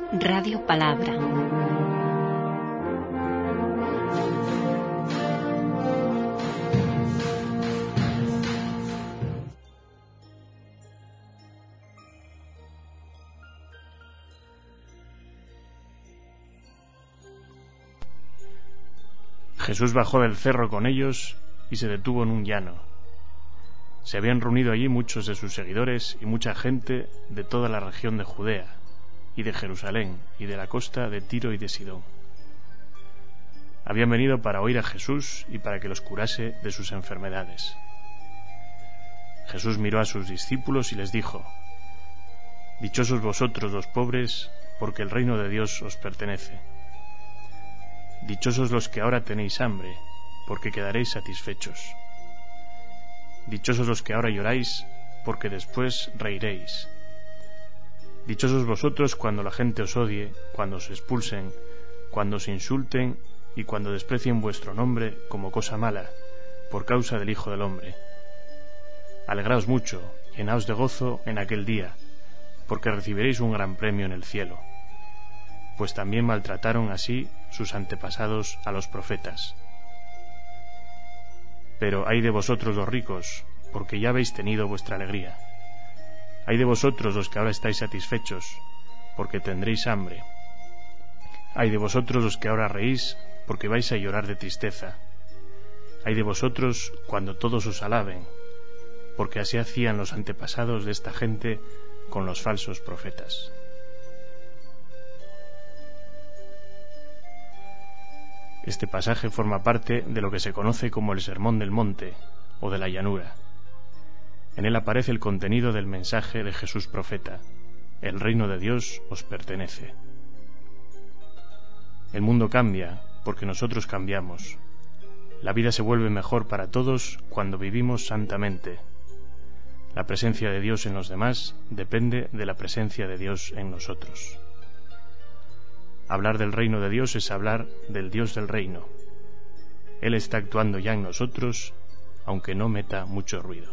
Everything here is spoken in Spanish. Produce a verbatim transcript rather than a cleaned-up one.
Radio Palabra. Jesús bajó del cerro con ellos y se detuvo en un llano. Se habían reunido allí muchos de sus seguidores y mucha gente de toda la región de Judea y de Jerusalén y de la costa de Tiro y de Sidón. Habían venido para oír a Jesús y para que los curase de sus enfermedades. Jesús miró a sus discípulos y les dijo: Dichosos vosotros los pobres, porque el reino de Dios os pertenece. Dichosos los que ahora tenéis hambre, porque quedaréis satisfechos. Dichosos los que ahora lloráis, porque después reiréis. Dichosos vosotros cuando la gente os odie, cuando os expulsen, cuando os insulten y cuando desprecien vuestro nombre como cosa mala, por causa del Hijo del Hombre. Alegraos mucho, llenaos de gozo en aquel día, porque recibiréis un gran premio en el cielo. Pues también maltrataron así sus antepasados a los profetas. Pero ay de vosotros los ricos, porque ya habéis tenido vuestra alegría. Ay de vosotros los que ahora estáis satisfechos, porque tendréis hambre. Ay de vosotros los que ahora reís, porque vais a llorar de tristeza. Ay de vosotros cuando todos os alaben, porque así hacían los antepasados de esta gente con los falsos profetas. Este pasaje forma parte de lo que se conoce como el Sermón del Monte o de la llanura. En él aparece el contenido del mensaje de Jesús profeta: el reino de Dios os pertenece. El mundo cambia porque nosotros cambiamos. La vida se vuelve mejor para todos cuando vivimos santamente. La presencia de Dios en los demás depende de la presencia de Dios en nosotros. Hablar del reino de Dios es hablar del Dios del reino. Él está actuando ya en nosotros, aunque no meta mucho ruido.